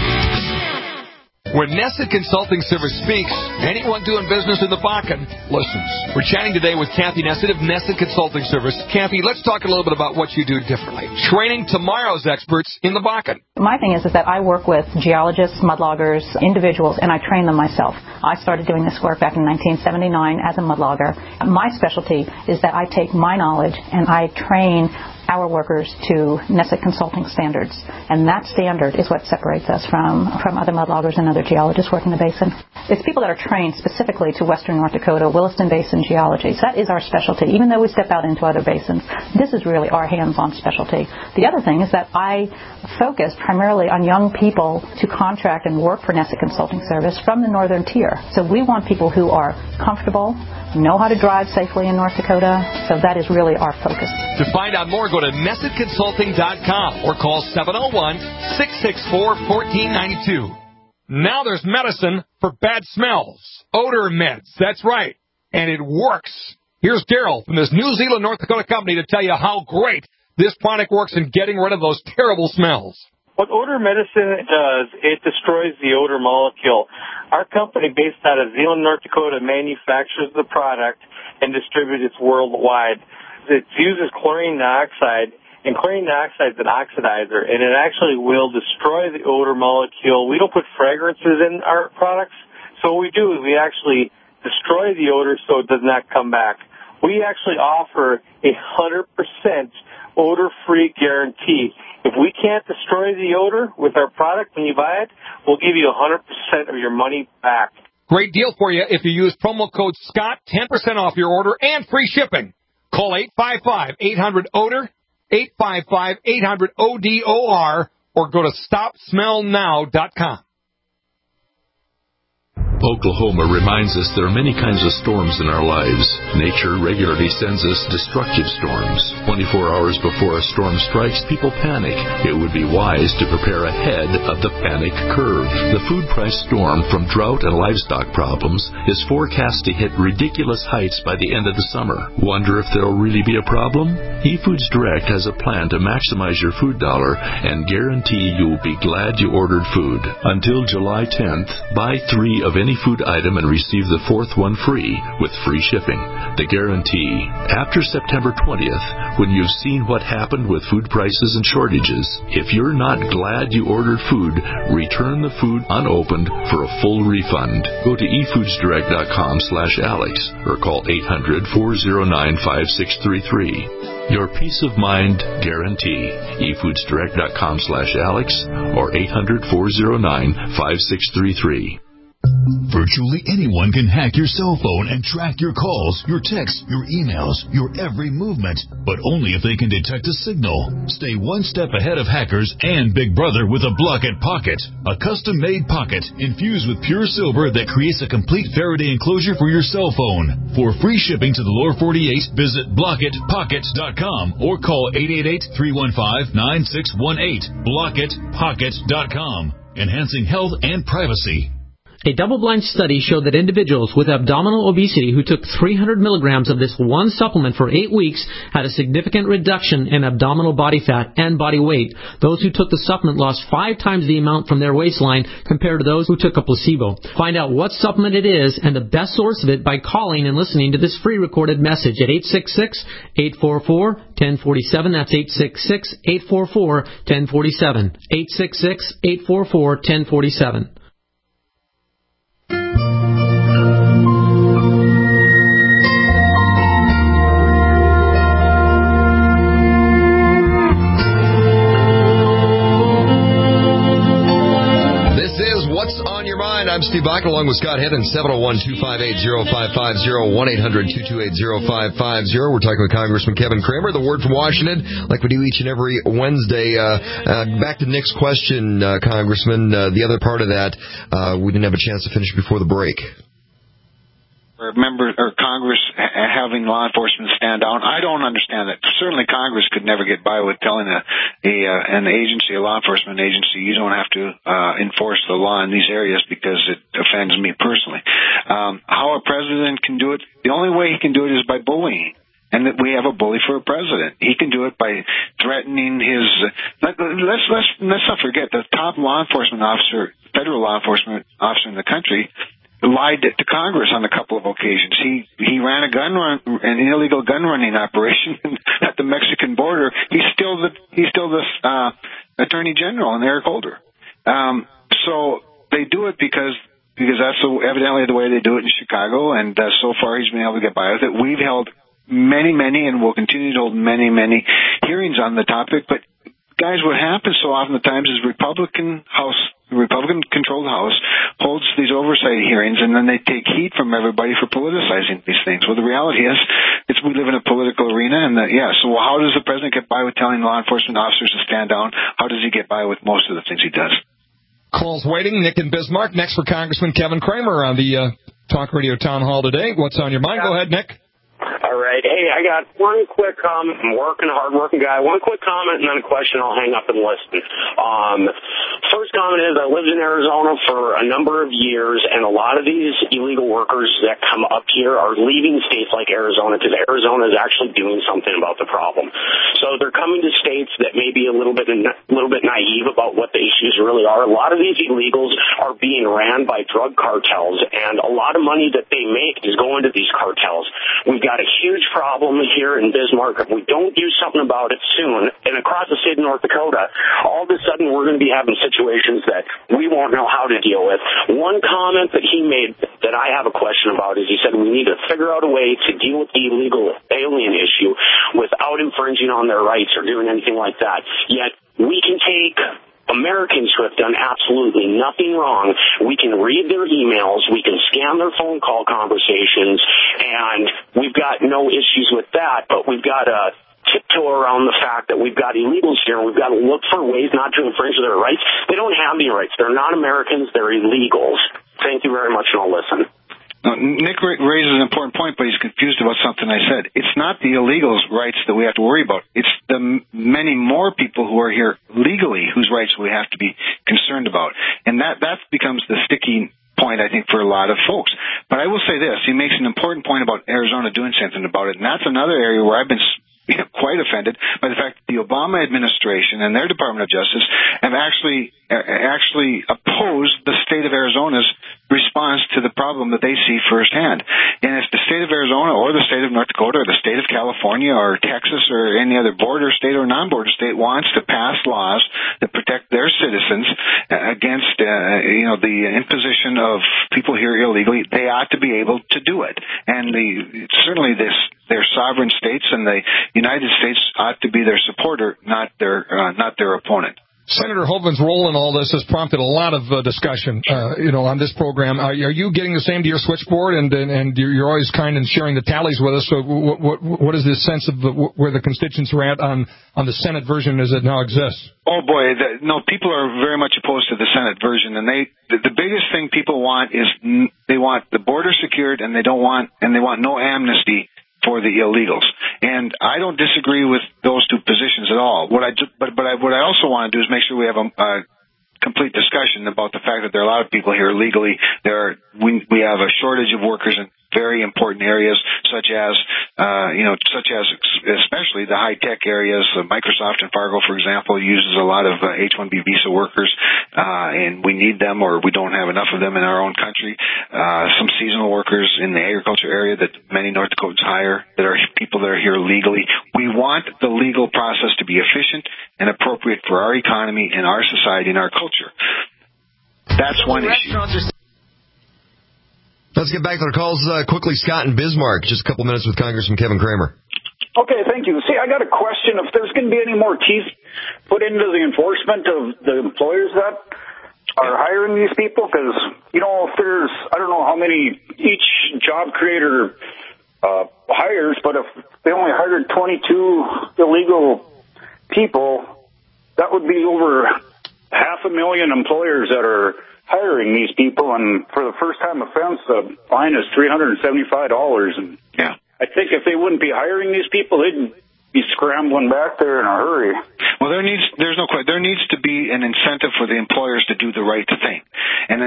When Nesset Consulting Service speaks, anyone doing business in the Bakken listens. We're chatting today with Kathy Nesset of Nesset Consulting Service. Kathy, let's talk a little bit about what you do differently. Training tomorrow's experts in the Bakken. My thing is that I work with geologists, mudloggers, individuals, and I train them myself. I started doing this work back in 1979 as a mudlogger. My specialty is that I take my knowledge and I train our workers to Nesset Consulting standards. And that standard is what separates us from other mudloggers and other geologists working the basin. It's people that are trained specifically to Western North Dakota, Williston Basin geology. So that is our specialty. Even though we step out into other basins, this is really our hands-on specialty. The other thing is that I focus primarily on young people to contract and work for Nesset Consulting Service from the northern tier. So we want people who are comfortable, know how to drive safely in North Dakota. So that is really our focus. To find out more, go go to NessetConsulting.com or call 701-664-1492. Now there's medicine for bad smells. Odor meds. That's right. And it works. Here's Daryl from this New Zealand, North Dakota company to tell you how great this product works in getting rid of those terrible smells. What odor medicine does, it destroys the odor molecule. Our company, based out of Zeeland, North Dakota, manufactures the product and distributes it worldwide. It uses chlorine dioxide, and chlorine dioxide is an oxidizer, and it actually will destroy the odor molecule. We don't put fragrances in our products, so what we do is we actually destroy the odor so it does not come back. We actually offer 100% odor-free guarantee. If we can't destroy the odor with our product when you buy it, we'll give you 100% of your money back. Great deal for you if you use promo code SCOTT, 10% off your order and free shipping. Call 855-800-ODOR, 855-800-ODOR, or go to StopSmellNow.com. Oklahoma reminds us there are many kinds of storms in our lives. Nature regularly sends us destructive storms. 24 hours before a storm strikes, people panic. It would be wise to prepare ahead of the panic curve. The food price storm from drought and livestock problems is forecast to hit ridiculous heights by the end of the summer. Wonder if there'll really be a problem? eFoods Direct has a plan to maximize your food dollar and guarantee you'll be glad you ordered food. Until July 10th, buy 3 of any food item and receive the 4th one free with free shipping. The guarantee. After September 20th, when you've seen what happened with food prices and shortages, if you're not glad you ordered food, return the food unopened for a full refund. Go to efoodsdirect.com/Alex or call 800-409-5633. Your peace of mind guarantee. efoodsdirect.com/Alex or 800-409-5633. Virtually anyone can hack your cell phone and track your calls, your texts, your emails, your every movement, but only if they can detect a signal. Stay one step ahead of hackers and Big Brother with a Blockit Pocket, a custom-made pocket infused with pure silver that creates a complete Faraday enclosure for your cell phone. For free shipping to the lower 48, visit BlockitPockets.com or call 888-315-9618. BlockitPockets.com, enhancing health and privacy. A double-blind study showed that individuals with abdominal obesity who took 300 milligrams of this one supplement for 8 weeks had a significant reduction in abdominal body fat and body weight. Those who took the supplement lost 5 times the amount from their waistline compared to those who took a placebo. Find out what supplement it is and the best source of it by calling and listening to this free recorded message at 866-844-1047. That's 866-844-1047. 866-844-1047. I'm Steve Bach, along with Scott Hedden, 701-258-0550, 1-800-228-0550. We're talking with Congressman Kevin Cramer, the Word from Washington, like we do each and every Wednesday. Back to Nick's question, Congressman. The other part of that, we didn't have a chance to finish before the break. Members or Congress having law enforcement stand down. I don't understand that. Certainly Congress could never get by with telling an agency, a law enforcement agency, you don't have to enforce the law in these areas because it offends me personally. How a president can do it, the only way he can do it is by bullying. And that we have a bully for a president. He can do it by threatening his. Let's not forget the top law enforcement officer, federal law enforcement officer in the country, lied to Congress on a couple of occasions. He ran an illegal gun running operation at the Mexican border. He's still the Attorney General, and Eric Holder. So they do it because that's evidently the way they do it in Chicago, and so far he's been able to get by with it. We've held many, and will continue to hold many hearings on the topic. But guys, what happens so often at times is Republican-controlled House holds these oversight hearings, and then they take heat from everybody for politicizing these things. Well, the reality is, we live in a political arena, and so how does the president get by with telling law enforcement officers to stand down? How does he get by with most of the things he does? Calls waiting. Nick in Bismarck. Next for Congressman Kevin Cramer on the Talk Radio Town Hall today. What's on your mind? Go ahead, Nick. All right. Hey, I got one quick comment. I'm working, hard-working guy. One quick comment and then a question. I'll hang up and listen. First comment is I lived in Arizona for a number of years, and a lot of these illegal workers that come up here are leaving states like Arizona because Arizona is actually doing something about the problem. So they're coming to states that may be a little bit naive about what the issues really are. A lot of these illegals are being ran by drug cartels, and a lot of money that they make is going to these cartels. We've got a huge problem here in Bismarck. If we don't do something about it soon, and across the state of North Dakota, all of a sudden we're going to be having situations that we won't know how to deal with. One comment that he made that I have a question about is he said we need to figure out a way to deal with the illegal alien issue without infringing on their rights or doing anything like that. Yet we can take Americans who have done absolutely nothing wrong. We can read their emails, we can scan their phone call conversations, and we've got no issues with that, but we've got to tiptoe around the fact that we've got illegals here, and we've got to look for ways not to infringe their rights. They don't have any rights. They're not Americans. They're illegals. Thank you very much, and I'll listen. Nick raises an important point, but he's confused about something I said. It's not the illegals' rights that we have to worry about. It's the many more people who are here legally whose rights we have to be concerned about. And that becomes the sticky point, I think, for a lot of folks. But I will say this. He makes an important point about Arizona doing something about it, and that's another area where I've been quite offended by the fact that the Obama administration and their Department of Justice have actually opposed the state of Arizona's response to the problem that they see firsthand. And if the state of Arizona or the state of North Dakota or the state of California or Texas or any other border state or non-border state wants to pass laws that protect their citizens against the imposition of people here illegally, they ought to be able to do it. And certainly their sovereign states and the United States ought to be their supporter, not their opponent. Senator Hovland's role in all this has prompted a lot of discussion, on this program. Are you getting the same to your switchboard, and you're always kind in sharing the tallies with us? So, what is the sense of where the constituents are at on the Senate version as it now exists? Oh boy, people are very much opposed to the Senate version, and the biggest thing people want is they want the border secured, and they want no amnesty for the illegals. And I don't disagree with those two positions at all. What I also want to do is make sure we have a complete discussion about the fact that there are a lot of people here legally. We have a shortage of workers in very important areas, such as especially the high-tech areas. Microsoft in Fargo, for example, uses a lot of H-1B visa workers, and we need them, or we don't have enough of them in our own country. Some seasonal workers in the agriculture area that many North Dakotans hire, that are people that are here legally. We want the legal process to be efficient and appropriate for our economy and our society and our culture. That's one issue. Let's get back to the calls quickly. Scott in Bismarck, just a couple minutes with Congressman Kevin Cramer. Okay, thank you. See, I got a question. If there's going to be any more teeth put into the enforcement of the employers that are hiring these people, because, if there's, I don't know how many each job creator hires, but if they only hired 22 illegal people, that would be over 500,000 employers that are hiring these people, and for the first-time offense, the fine is $375. And I think if they wouldn't be hiring these people, they'd be scrambling back there in a hurry. Well, there needs to be an incentive for the employers to do the right thing, and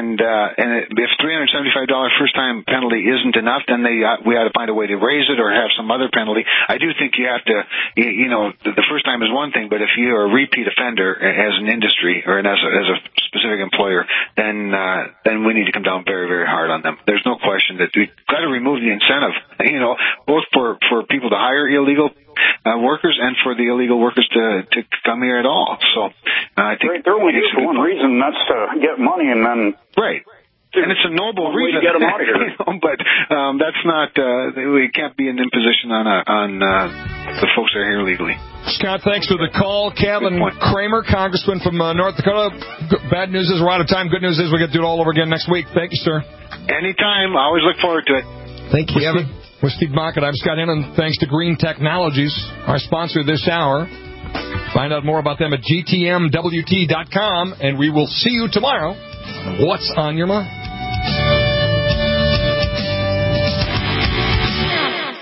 if $375 first-time penalty isn't enough, then we ought to find a way to raise it or have some other penalty. I do think you have to, the first time is one thing, but if you're a repeat offender as an industry or as a specific employer, then we need to come down very, very hard on them. There's no question that we've got to remove the incentive, both for people to hire illegal workers and for the illegal workers to come here at all. So I think they're only here for one reason, that's to get money, and then right. And it's a noble reason to get them out of here. But that's not. We can't be an imposition on the folks that are here legally. Scott, thanks for the call. Kevin Cramer, Congressman from North Dakota. Bad news is we're out of time. Good news is we get to do it all over again next week. Thank you, sir. Anytime. I always look forward to it. Thank you, Kevin. With Steve Mockett, I'm Scott Hennon. Thanks to Green Technologies, our sponsor this hour. Find out more about them at gtmwt.com, and we will see you tomorrow. What's on your mind?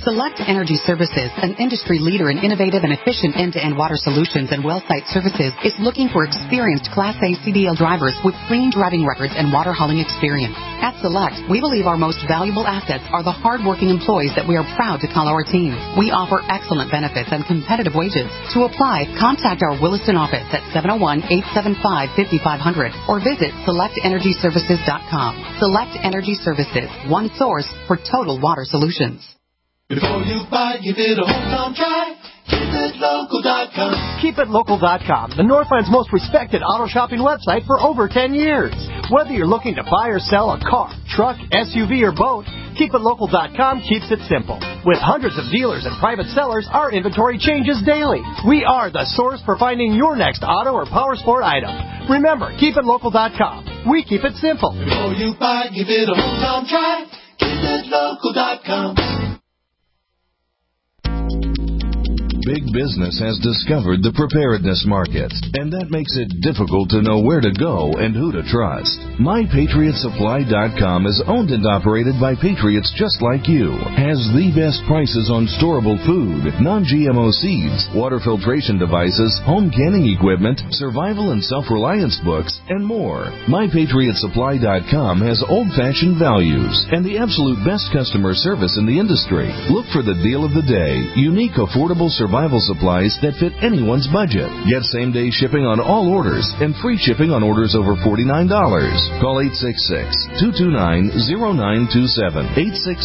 Select Energy Services, an industry leader in innovative and efficient end-to-end water solutions and well site services, is looking for experienced Class A CDL drivers with clean driving records and water hauling experience. At Select, we believe our most valuable assets are the hard-working employees that we are proud to call our team. We offer excellent benefits and competitive wages. To apply, contact our Williston office at 701-875-5500 or visit selectenergyservices.com. Select Energy Services, one source for total water solutions. Before you buy, give it a hometown try. KeepItLocal.com. KeepItLocal.com, the Northland's most respected auto shopping website for over 10 years. Whether you're looking to buy or sell a car, truck, SUV, or boat, KeepItLocal.com keeps it simple. With hundreds of dealers and private sellers, our inventory changes daily. We are the source for finding your next auto or power sport item. Remember, KeepItLocal.com. We keep it simple. Before you buy, give it a hometown try. KeepItLocal.com. Big business has discovered the preparedness market, and that makes it difficult to know where to go and who to trust. MyPatriotSupply.com is owned and operated by patriots just like you. Has the best prices on storable food, non-GMO seeds, water filtration devices, home canning equipment, survival and self-reliance books, and more. MyPatriotSupply.com has old-fashioned values and the absolute best customer service in the industry. Look for the deal of the day. Unique, affordable survival supplies that fit anyone's budget. Get same-day shipping on all orders and free shipping on orders over $49. Call 866-229-0927,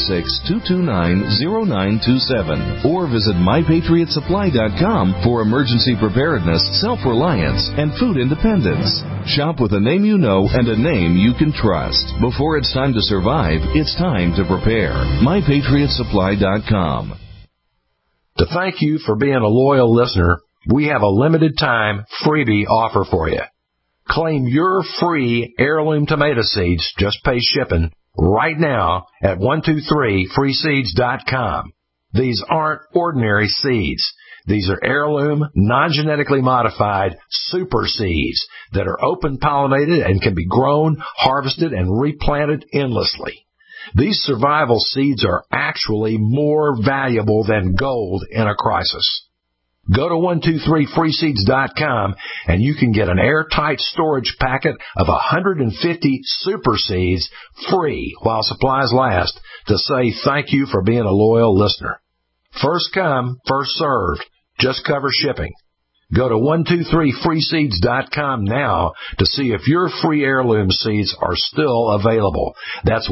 866-229-0927, or visit MyPatriotSupply.com for emergency preparedness, self-reliance, and food independence. Shop with a name you know and a name you can trust. Before it's time to survive, it's time to prepare. MyPatriotSupply.com. To thank you for being a loyal listener, we have a limited time freebie offer for you. Claim your free heirloom tomato seeds, just pay shipping, right now at 123freeseeds.com. These aren't ordinary seeds. These are heirloom, non-genetically modified super seeds that are open pollinated and can be grown, harvested, and replanted endlessly. These survival seeds are actually more valuable than gold in a crisis. Go to 123freeseeds.com and you can get an airtight storage packet of 150 super seeds free while supplies last to say thank you for being a loyal listener. First come, first served. Just cover shipping. Go to 123freeseeds.com now to see if your free heirloom seeds are still available. That's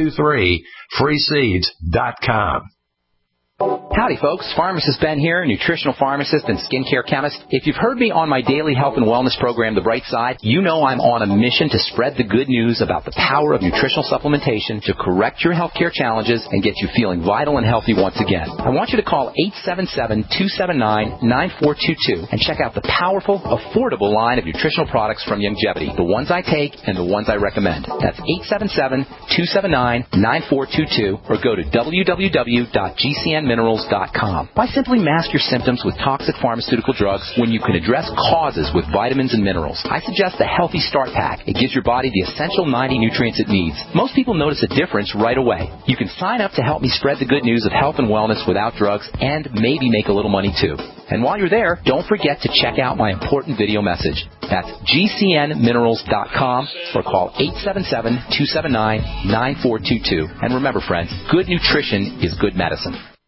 123freeseeds.com. Howdy, folks. Pharmacist Ben here, nutritional pharmacist and skincare chemist. If you've heard me on my daily health and wellness program, The Bright Side, you know I'm on a mission to spread the good news about the power of nutritional supplementation to correct your healthcare challenges and get you feeling vital and healthy once again. I want you to call 877-279-9422 and check out the powerful, affordable line of nutritional products from Youngevity, the ones I take and the ones I recommend. That's 877-279-9422 or go to www.gcnminerals.com. Why simply mask your symptoms with toxic pharmaceutical drugs when you can address causes with vitamins and minerals? I suggest the Healthy Start Pack. It gives your body the essential 90 nutrients it needs. Most people notice a difference right away. You can sign up to help me spread the good news of health and wellness without drugs and maybe make a little money too. And while you're there, don't forget to check out my important video message. That's gcnminerals.com or call 877-279-9422. And remember, friends, good nutrition is good medicine.